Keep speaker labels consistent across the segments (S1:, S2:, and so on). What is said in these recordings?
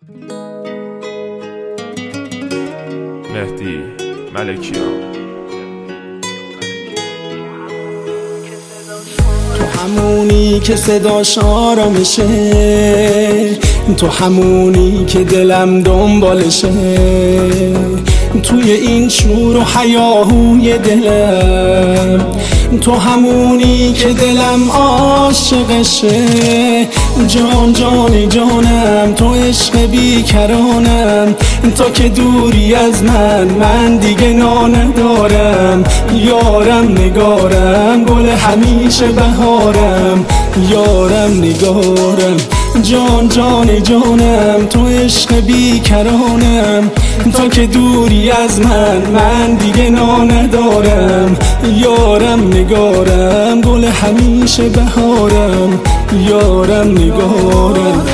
S1: مهدی ملکیان.
S2: تو همونی که صداش آرامشه، تو همونی که دلم دنبالشه، توی این شور و هیاهوی دلم، تو همونی که دلم عاشقشه. جان جان جانم، تو عشق بیکرانم، تا که دوری از من دیگه نا ندارم. یارم نگارم، گل همیشه بهارم، یارم نگارم. جان جان جانم، تو عشق بیکرانم، تا که دوری از من دیگه نا ندارم. یارم نگارم، گل همیشه بهارم، یارم نگارم.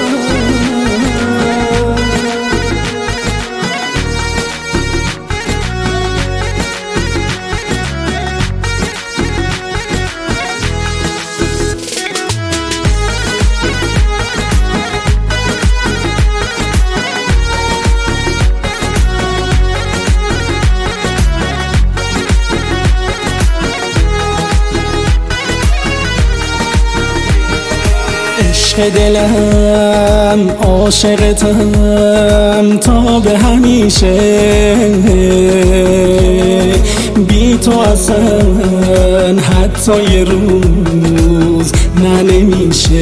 S2: عشق دلم، عاشقتم تا به همیشه، بی تو اصلا حتی یه روز نمیشه.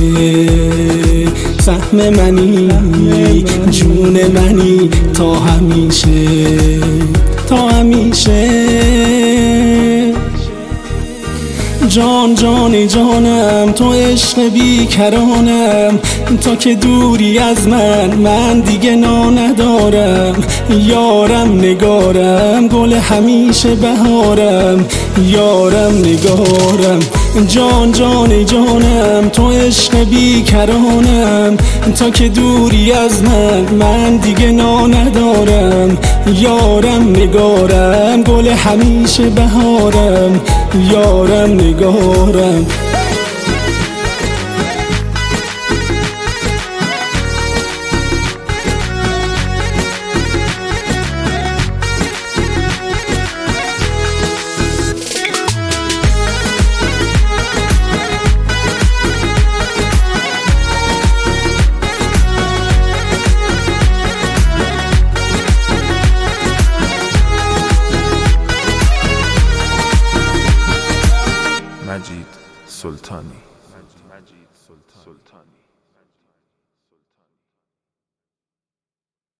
S2: سهم منی، جون منی، تا همیشه، تا همیشه. جان جان جانم، تو عشق بیکرانم، تا که دوری از من دیگه نا ندارم. یارم نگارم، گل همیشه بهارم، یارم نگارم. جان جان جانم، تو عشق بیکرانم، تا که دوری از من دیگه نا ندارم. یارم نگارم، گل همیشه بهارم، یارم نگارم.